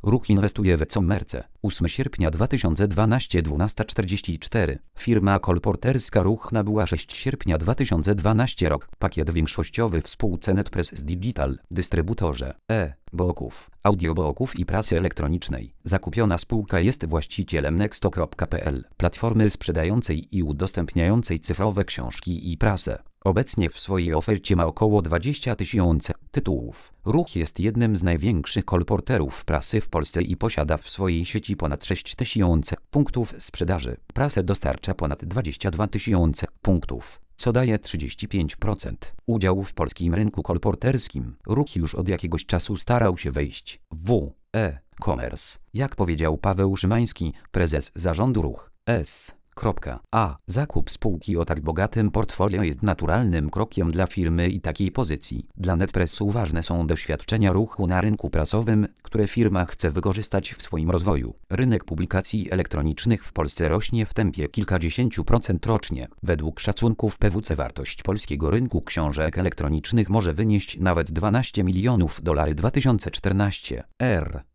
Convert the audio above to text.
Ruch inwestuje w e-commerce. 8 sierpnia 2012 12:44. Firma kolporterska Ruch nabyła 6 sierpnia 2012 rok. Pakiet większościowy w spółce Netpress Digital, dystrybutorze e-booków, audiobooków i prasy elektronicznej. Zakupiona spółka jest właścicielem Nexto.pl, platformy sprzedającej i udostępniającej cyfrowe książki i prasę. Obecnie w swojej ofercie ma około 20 000 tytułów. Ruch jest jednym z największych kolporterów prasy w Polsce i posiada w swojej sieci ponad 6 000 punktów sprzedaży. Prasę dostarcza ponad 22 000 punktów, co daje 35% udziału w polskim rynku kolporterskim. Ruch już od jakiegoś czasu starał się wejść w e-commerce. Jak powiedział Paweł Szymański, prezes zarządu Ruch S. Zakup spółki o tak bogatym portfolio jest naturalnym krokiem dla firmy i takiej pozycji. Dla Netpressu ważne są doświadczenia Ruchu na rynku prasowym, które firma chce wykorzystać w swoim rozwoju. Rynek publikacji elektronicznych w Polsce rośnie w tempie kilkadziesięciu procent rocznie. Według szacunków PwC wartość polskiego rynku książek elektronicznych może wynieść nawet $12 milionów 2014 r.